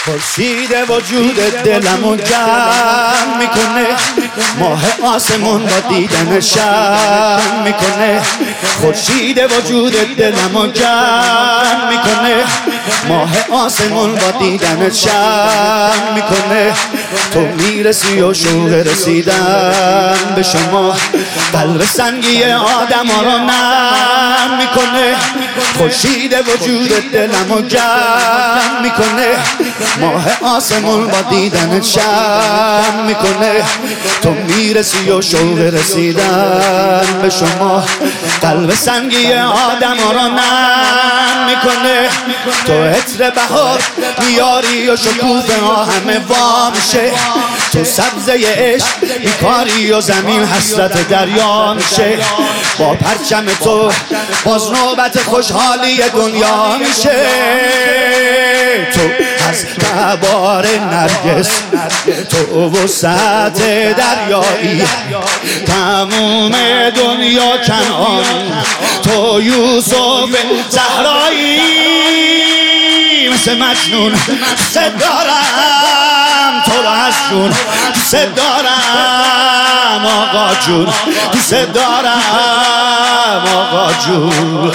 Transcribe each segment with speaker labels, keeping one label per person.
Speaker 1: خورشید وجود دلمو گرم میکنه، ماه آسمون با دیدن شرم میکنه. خورشید وجود دلمو گرم میکنه، ماه آسمون با دیدن شرم میکنه. تو میرسی و شوق رسیدن به شما، قلب سنگی آدم ها رو نرم میکنه. خورشید وجود دلمو گرم میکنه، ماه آسمون با دیدن شرم میکنه. تو میرسی و شوق رسیدن به شما، قلب سنگی آدم ها رو نرم میکنه. تو عطر بهار میاری و شکوفه ها همه وا میشه. تو سبزه عشق بیکاری و زمین حسرت دریا میشه. با پرچم تو باز نوبت خوشحالی دنیا میشه. تو از تبار نرگس، تو وسعت دریایی، تموم دنیا کنعان، تو یوسف زهرایی. مثل مجنون دوست دارم تو رو از جون، دوست دارم آقا جون، دوست دارم آقا جون.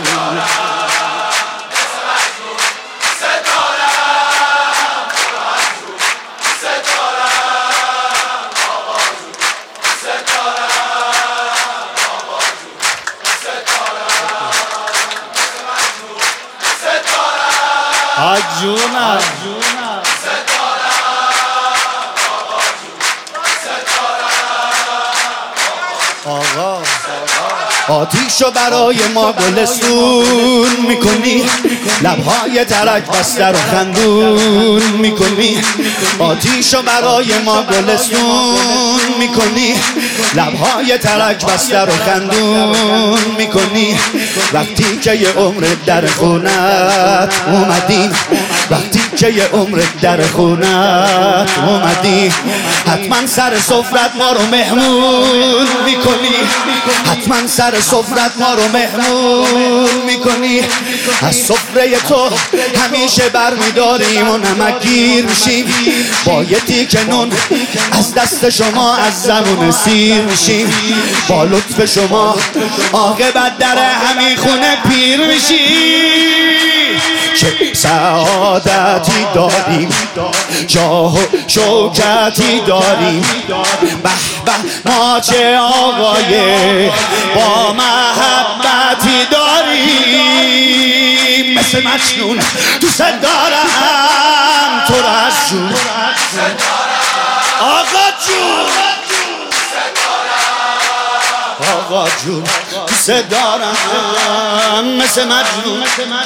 Speaker 1: جونم آقا، آتیشو برای ما گلستون میکنی، لبهای ترک بسته رو خندون میکنی. آتیشو برای ما گلستون میکنی، لبهای ترک بسته رو خندون میکنی. وقتی که یه عمر در خونت اومدی، وقتی که یه عمر در خونت اومدی، حتما سر سفرت ما رو مهمون میکنی، حتما سر سفرت ما رو مهمون میکنی. از سفره تو همیشه برمیداریم و نمکگیر میشیم. با یه تیکه نون از دست شما از زبون سیر میشیم. با لطف شما عاقبت در همین خونه پیر میشیم. چه سعادتی داریم، جاه و شوکتی داریم. به به ما چه آقای با محبتی داریم. مثل مجنون دوست دارم تو رو از جون، آقا جون، آقا جون، دوست دارم مثل مجنون.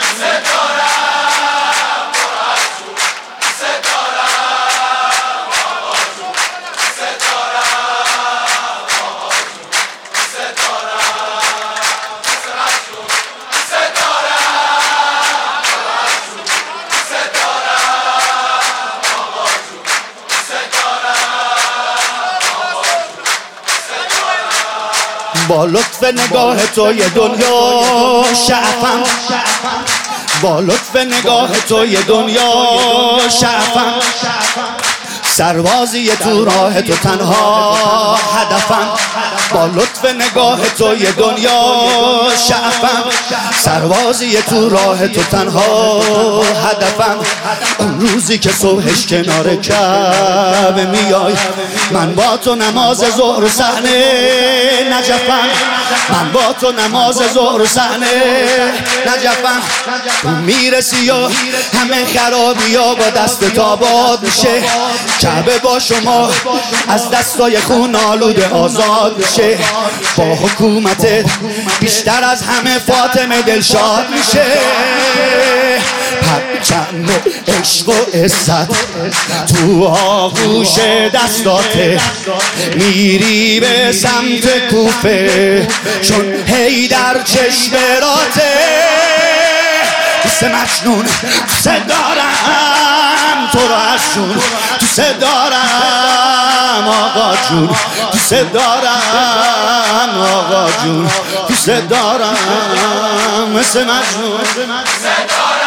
Speaker 1: با لطف نگاه تو یه دنیا شعفم، با لطف نگاه تو یه دنیا شعفم. سربازی تو راه تو تنها هدفم. با لطف نگاه تو یه دنیا شعفم. سربازی تو راه تو تنها هدفم. اون روزی که صبحش کنار کعبه میای، من با تو نماز ظهر صحنه نجفم. من با تو نماز ظهر صحنه نجفم. تو میرسی و همه خرابی ها با دست تاباد میشه. کعبه با شما از دستای خون آلوده آزاد میشه. با حکومتت بیشتر از همه فاطمه دلشاد میشه. پرچم و عشق و عزت تو آغوش دستاته، میری به سمت کوفه چون حیدر چشم راته. دوست مجنون دوست دارم تو رو از جون، دوست دارم آقا جون، دوست دارم آقا جون، دوست دارم مثل مجنون.